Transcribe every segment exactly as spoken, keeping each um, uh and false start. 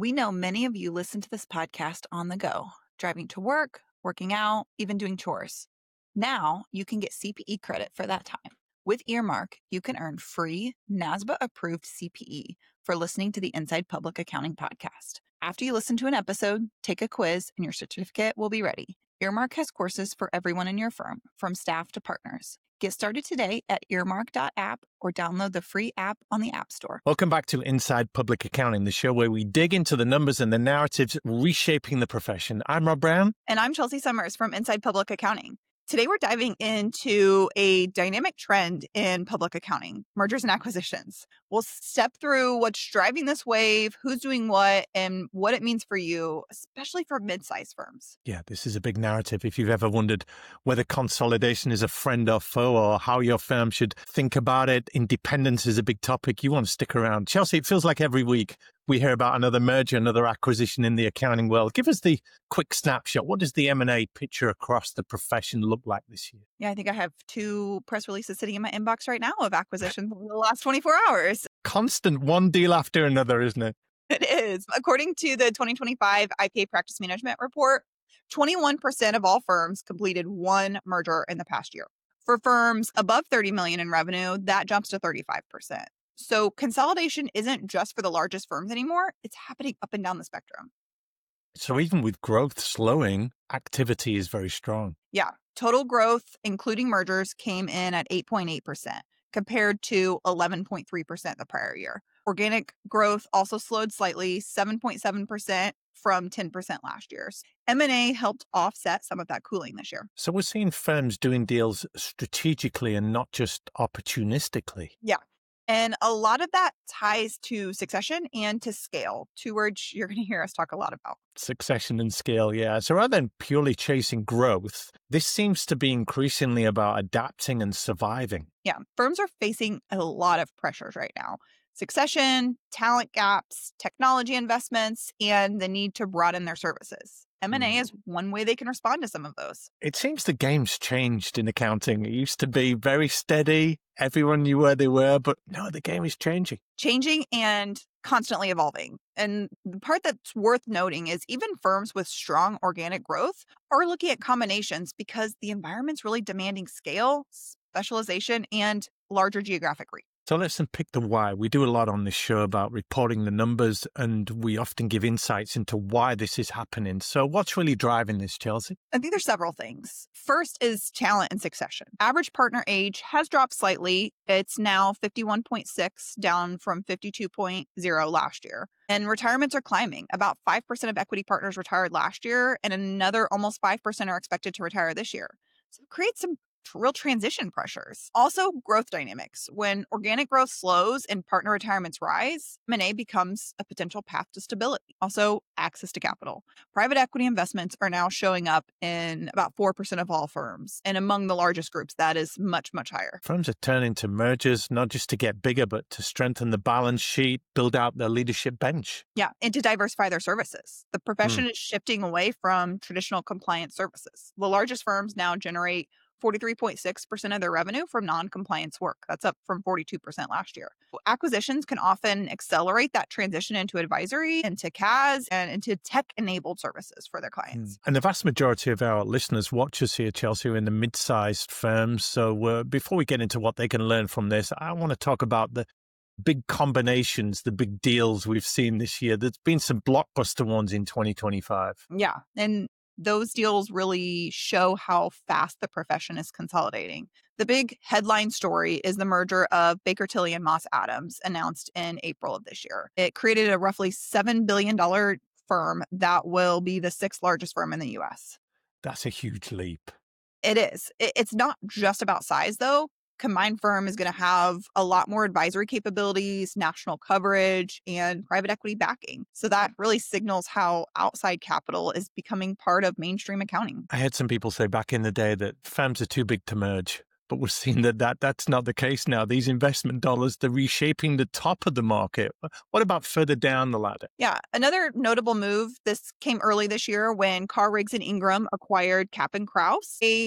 We know many of you listen to this podcast on the go, driving to work, working out, even doing chores. Now you can get C P E credit for that time. With Earmark, you can earn free NASBA-approved C P E for listening to the Inside Public Accounting podcast. After you listen to an episode, take a quiz, and your certificate will be ready. Earmark has courses for everyone in your firm, from staff to partners. Get started today at earmark dot app or download the free app on the App Store. Welcome back to Inside Public Accounting, the show where we dig into the numbers and the narratives reshaping the profession. I'm Rob Brown. And I'm Chelsea Summers from Inside Public Accounting. Today, we're diving into a dynamic trend in public accounting, mergers and acquisitions. We'll step through what's driving this wave, who's doing what, and what it means for you, especially for mid-sized firms. Yeah, this is a big narrative. If you've ever wondered whether consolidation is a friend or foe or how your firm should think about it, independence is a big topic, you want to stick around. Chelsea, it feels like every week we hear about another merger, another acquisition in the accounting world. Give us the quick snapshot. What does the M and A picture across the profession look like this year? Yeah, I think I have two press releases sitting in my inbox right now of acquisitions in the last twenty-four hours. Constant one deal after another, isn't it? It is. According to the twenty twenty-five I P A Practice Management Report, twenty-one percent of all firms completed one merger in the past year. For firms above thirty million dollars in revenue, that jumps to thirty-five percent. So consolidation isn't just for the largest firms anymore. It's happening up and down the spectrum. So even with growth slowing, activity is very strong. Yeah. Total growth, including mergers, came in at eight point eight percent compared to eleven point three percent the prior year. Organic growth also slowed slightly, seven point seven percent from ten percent last year. M and A helped offset some of that cooling this year. So we're seeing firms doing deals strategically and not just opportunistically. Yeah. And a lot of that ties to succession and to scale, two words you're going to hear us talk a lot about. Succession and scale, yeah. So rather than purely chasing growth, this seems to be increasingly about adapting and surviving. Yeah, firms are facing a lot of pressures right now. Succession, talent gaps, technology investments, and the need to broaden their services. M and A mm. is one way they can respond to some of those. It seems the game's changed in accounting. It used to be very steady. Everyone knew where they were, but no, the game is changing. Changing and constantly evolving. And the part that's worth noting is even firms with strong organic growth are looking at combinations because the environment's really demanding scale, specialization, and larger geographic reach. So let's unpick the why. We do a lot on this show about reporting the numbers, and we often give insights into why this is happening. So what's really driving this, Chelsea? I think there's several things. First is talent and succession. Average partner age has dropped slightly. It's now fifty-one point six, down from fifty-two point zero last year. And retirements are climbing. About five percent of equity partners retired last year, and another almost five percent are expected to retire this year. So it creates some real transition pressures. Also, growth dynamics. When organic growth slows and partner retirements rise, M and A becomes a potential path to stability. Also, access to capital. Private equity investments are now showing up in about four percent of all firms. And among the largest groups, that is much, much higher. Firms are turning to mergers, not just to get bigger, but to strengthen the balance sheet, build out their leadership bench. Yeah, and to diversify their services. The profession mm. is shifting away from traditional compliance services. The largest firms now generate forty-three point six percent of their revenue from non-compliance work. That's up from forty-two percent last year. Acquisitions can often accelerate that transition into advisory, into C A S, and into tech-enabled services for their clients. And the vast majority of our listeners watch us here, Chelsea, are in the mid-sized firms. So uh, before we get into what they can learn from this, I want to talk about the big combinations, the big deals we've seen this year. There's been some blockbuster ones in twenty twenty-five. Yeah, and those deals really show how fast the profession is consolidating. The big headline story is the merger of Baker Tilly and Moss Adams, announced in April of this year. It created a roughly seven billion dollars firm that will be the sixth largest firm in the U S. That's a huge leap. It is. It's not just about size, though. Combined firm is going to have a lot more advisory capabilities, national coverage, and private equity backing. So that really signals how outside capital is becoming part of mainstream accounting. I had some people say back in the day that firms are too big to merge, but we're seeing that, that that's not the case now. These investment dollars, they're reshaping the top of the market. What about further down the ladder? Yeah, another notable move, this came early this year when Carr, Riggs and Ingram acquired Kapp and Krause, a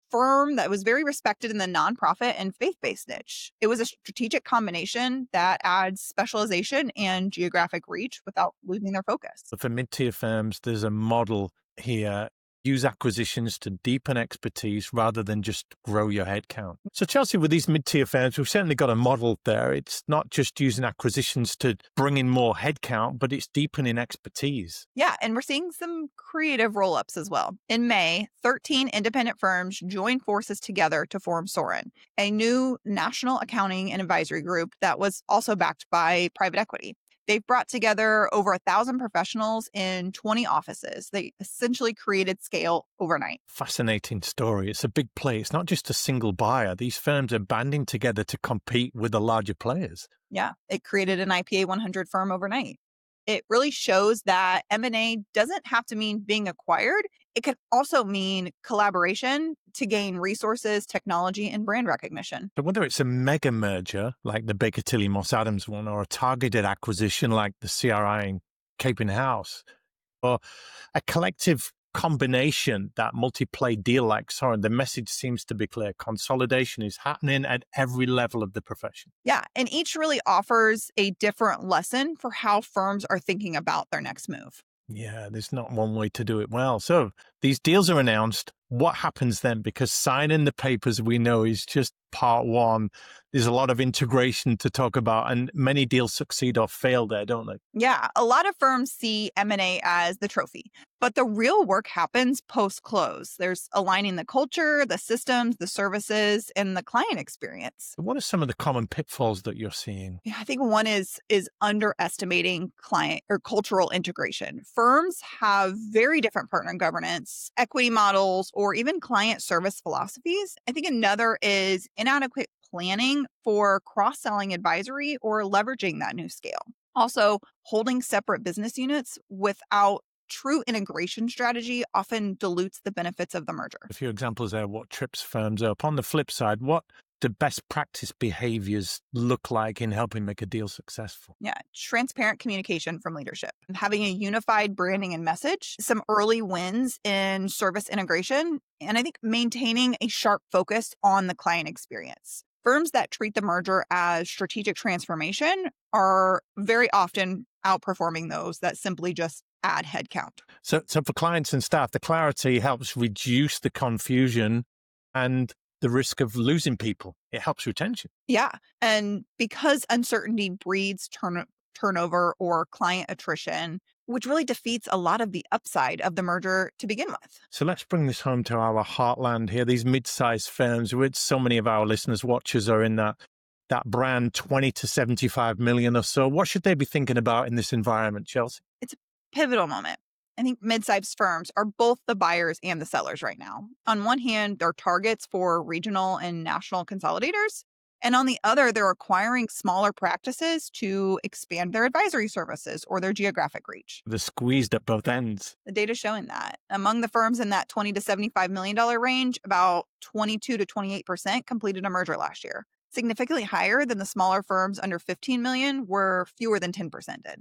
firm that was very respected in the nonprofit and faith-based niche. It was a strategic combination that adds specialization and geographic reach without losing their focus. So for mid-tier firms, there's a model here. Use acquisitions to deepen expertise rather than just grow your headcount. So Chelsea, with these mid-tier firms, we've certainly got a model there. It's not just using acquisitions to bring in more headcount, but it's deepening expertise. Yeah, and we're seeing some creative roll-ups as well. In May, thirteen independent firms joined forces together to form Soren, a new national accounting and advisory group that was also backed by private equity. They've brought together over a thousand professionals in twenty offices. They essentially created scale overnight. Fascinating story. It's a big play. It's not just a single buyer. These firms are banding together to compete with the larger players. Yeah, it created an I P A one hundred firm overnight. It really shows that M and A doesn't have to mean being acquired. It can also mean collaboration to gain resources, technology, and brand recognition. But whether it's a mega merger like the Baker Tilly Moss Adams one, or a targeted acquisition like the C R I and Caping House, or a collective combination, that multi-play deal like Soren, the message seems to be clear. Consolidation is happening at every level of the profession. Yeah, and each really offers a different lesson for how firms are thinking about their next move. Yeah, there's not one way to do it well. So these deals are announced. What happens then? Because signing the papers, we know, is just part one. There's a lot of integration to talk about, and many deals succeed or fail there, don't they? Yeah, a lot of firms see M and A as the trophy, but the real work happens post-close. There's aligning the culture, the systems, the services, and the client experience. What are some of the common pitfalls that you're seeing? Yeah, I think one is is underestimating client or cultural integration. Firms have very different partner governance, equity models, or even client service philosophies. I think another is inadequate planning for cross-selling advisory or leveraging that new scale. Also, holding separate business units without true integration strategy often dilutes the benefits of the merger. A few examples there, what trips firms up. On the flip side, what do best practice behaviors look like in helping make a deal successful? Yeah, transparent communication from leadership, having a unified branding and message, some early wins in service integration, and I think maintaining a sharp focus on the client experience. Firms that treat the merger as strategic transformation are very often outperforming those that simply just add headcount. So, so for clients and staff, the clarity helps reduce the confusion and the risk of losing people. It helps retention. Yeah. And because uncertainty breeds turn- turnover or client attrition, which really defeats a lot of the upside of the merger to begin with. So let's bring this home to our heartland here, these mid-sized firms, which so many of our listeners, watchers are in that, that brand, twenty to seventy-five million or so. What should they be thinking about in this environment, Chelsea? It's a pivotal moment. I think mid-sized firms are both the buyers and the sellers right now. On one hand, they're targets for regional and national consolidators. And on the other, they're acquiring smaller practices to expand their advisory services or their geographic reach. They're squeezed at both ends. The data's showing that. Among the firms in that twenty to seventy-five million dollars range, about twenty-two to twenty-eight percent completed a merger last year. Significantly higher than the smaller firms under fifteen million dollars, where fewer than ten percent did.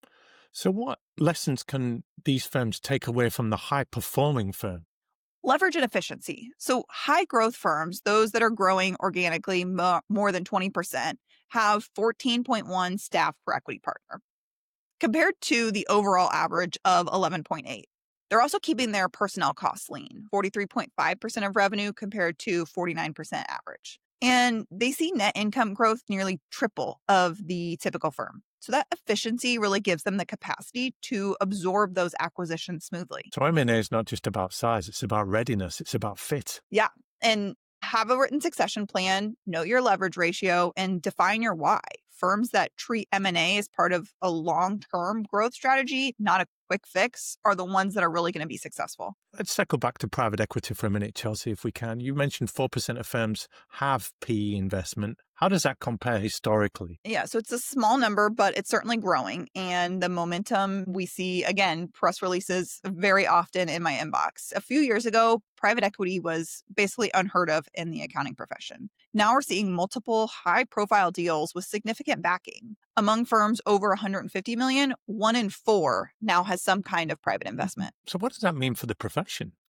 So what lessons can these firms take away from the high-performing firm? Leverage and efficiency. So high growth firms, those that are growing organically mo- more than twenty percent, have fourteen point one staff per equity partner, compared to the overall average of eleven point eight. They're also keeping their personnel costs lean, forty-three point five percent of revenue compared to forty-nine percent average. And they see net income growth nearly triple of the typical firm. So that efficiency really gives them the capacity to absorb those acquisitions smoothly. So M and A is not just about size, it's about readiness, it's about fit. Yeah. And have a written succession plan, know your leverage ratio, and define your why. Firms that treat M and A as part of a long-term growth strategy, not a quick fix, are the ones that are really going to be successful. Let's circle back to private equity for a minute, Chelsea, if we can. You mentioned four percent of firms have P E investment. How does that compare historically? Yeah, so it's a small number, but it's certainly growing. And the momentum we see, again, press releases very often in my inbox. A few years ago, private equity was basically unheard of in the accounting profession. Now we're seeing multiple high-profile deals with significant backing. Among firms over one hundred fifty million dollars, one in four now has some kind of private investment. So what does that mean for the profession?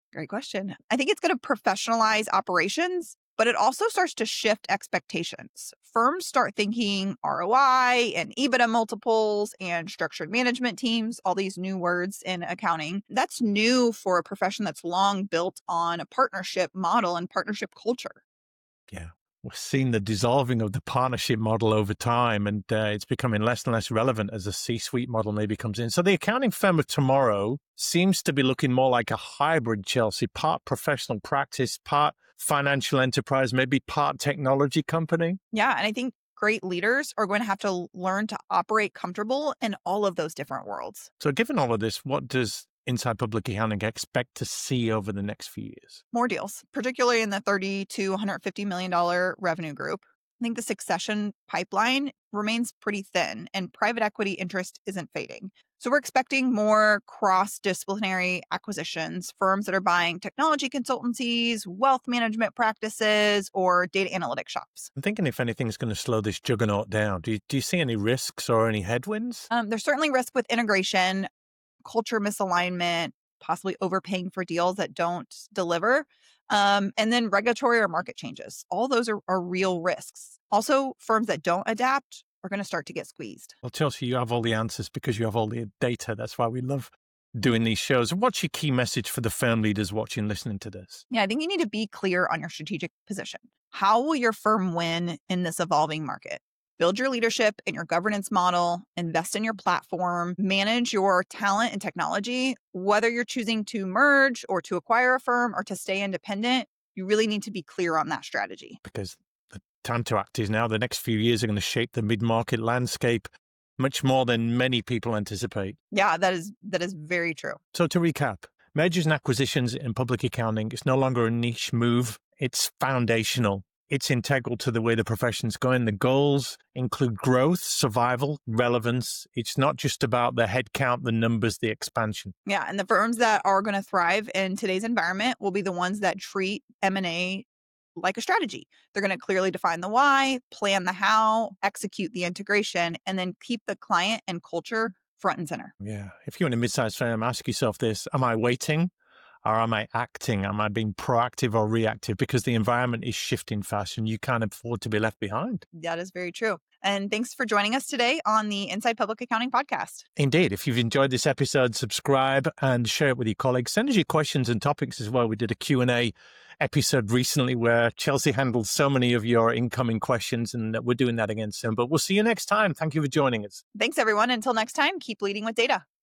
Great question. I think it's going to professionalize operations, but it also starts to shift expectations. Firms start thinking R O I and EBITDA multiples and structured management teams, all these new words in accounting. That's new for a profession that's long built on a partnership model and partnership culture. Yeah. We've seen the dissolving of the partnership model over time, and uh, it's becoming less and less relevant as the C-suite model maybe comes in. So the accounting firm of tomorrow seems to be looking more like a hybrid, Chelsea, part professional practice, part financial enterprise, maybe part technology company. Yeah, and I think great leaders are going to have to learn to operate comfortable in all of those different worlds. So given all of this, what does Inside Public Accounting expect to see over the next few years? More deals, particularly in the thirty to one hundred fifty million dollars revenue group. I think the succession pipeline remains pretty thin and private equity interest isn't fading. So we're expecting more cross-disciplinary acquisitions, firms that are buying technology consultancies, wealth management practices, or data analytics shops. I'm thinking if anything's going to slow this juggernaut down, do you, do you see any risks or any headwinds? Um, there's certainly risk with integration, culture misalignment, possibly overpaying for deals that don't deliver, um, and then regulatory or market changes. All those are, are real risks. Also, firms that don't adapt are going to start to get squeezed. Well, Chelsea, you have all the answers because you have all the data. That's why we love doing these shows. What's your key message for the firm leaders watching, listening to this? Yeah, I think you need to be clear on your strategic position. How will your firm win in this evolving market? Build your leadership and your governance model, invest in your platform, manage your talent and technology. Whether you're choosing to merge or to acquire a firm or to stay independent, you really need to be clear on that strategy. Because the time to act is now. The next few years are going to shape the mid-market landscape much more than many people anticipate. Yeah, that is that is very true. So to recap, mergers and acquisitions in public accounting is no longer a niche move. It's foundational. It's integral to the way the profession's going. The goals include growth, survival, relevance. It's not just about the headcount, the numbers, the expansion. Yeah, and the firms that are going to thrive in today's environment will be the ones that treat M and A like a strategy. They're going to clearly define the why, plan the how, execute the integration, and then keep the client and culture front and center. Yeah. If you're in a mid-sized firm, ask yourself this: am I waiting? Or am I acting? Am I being proactive or reactive? Because the environment is shifting fast and you can't afford to be left behind. That is very true. And thanks for joining us today on the Inside Public Accounting podcast. Indeed. If you've enjoyed this episode, subscribe and share it with your colleagues. Send us your questions and topics as well. We did a Q and A episode recently where Chelsea handled so many of your incoming questions, and we're doing that again soon. But we'll see you next time. Thank you for joining us. Thanks, everyone. Until next time, keep leading with data.